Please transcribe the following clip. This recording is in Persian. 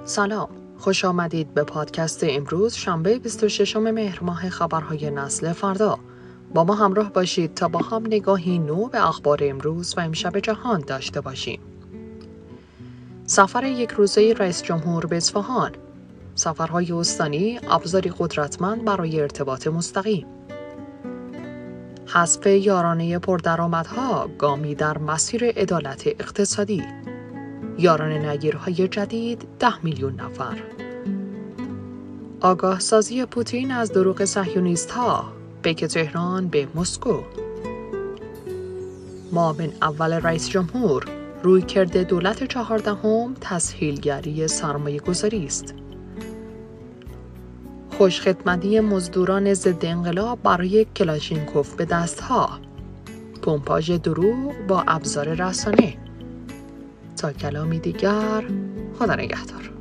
سلام، خوش آمدید به پادکست امروز شنبه 26 مهر ماه خبرهای نسل فردا. با ما همراه باشید تا با هم نگاهی نو به اخبار امروز و امشب جهان داشته باشیم. سفر یک روزه رئیس جمهور به اصفهان، سفرهای استانی ابزاری قدرتمند برای ارتباط مستقیم. حذف یارانه پردرآمدها گامی در مسیر عدالت اقتصادی. یارانه نگیرهای جدید 10 میلیون نفر. آگاه سازی پوتین از دروغ صهیونیست‌ها، پیک تهران به مسکو. معاون اول رئیس جمهور، رویکرد دولت 14 تسهیلگری سرمایه گذاری است. خوشخدمتی مزدوران ضد انقلاب برای کلاشینکوف به دستها. پمپاژ دروغ با ابزار رسانه. تا کلامی دیگر، خدا نگهدار.